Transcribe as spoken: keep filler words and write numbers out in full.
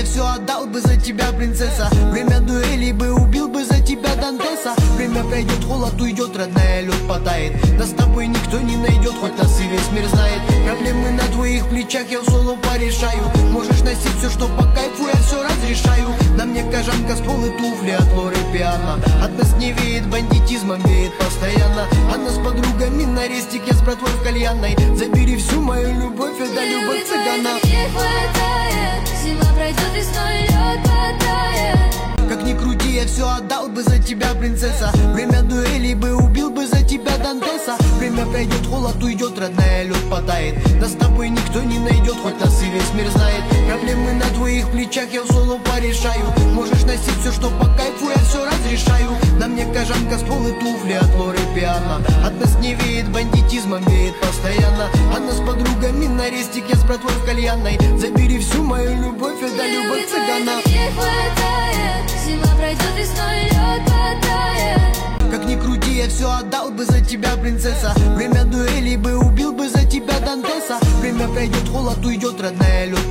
все отдал бы за тебя, принцесса. Время дуэли бы убил бы за тебя Дантеса. Время пройдет, холод уйдет, родная, лед потает. Да с тобой никто не найдет, хоть нас и весь мир знает. Проблемы на твоих плечах я в соло порешаю. Можешь носить все, что по кайфу, я все разрешаю. На мне кожанка, ствол и туфли от Лоры Пиано. От нас не веет бандитизмом, веет постоянно. От нас с подругами на рестик, я с братвой в кальянной. Забери всю мою любовь, это любовь цыгана. Не хватает, зима пройдет, весной лед потает. Как ни крути, я все отдал бы за тебя, принцесса. Время дуэли бы убил бы за тебя Дантеса. Время пройдет, холод уйдет, родная, лед потает. Да с тобой никто не найдет, хоть нас и весь мир знает. Проблемы на твоих плечах я в соло порешаю. Можешь носить все, что по кайфу, я все разрешаю. На мне кожанка, ствол и туфли от Лоры Пиано. От нас не веет бандитизмом, веет постоянно. От нас с подругами на рестик, я с братвой в кальянной. Забери всю мою любовь, это любовь цыгана. Не хватает, зима пройдет, весной лед потает. Как ни крути, я все отдал бы за тебя, принцесса. Время дуэли бы убил бы за тебя Дантеса. Время пройдет, холод уйдет, родная, лед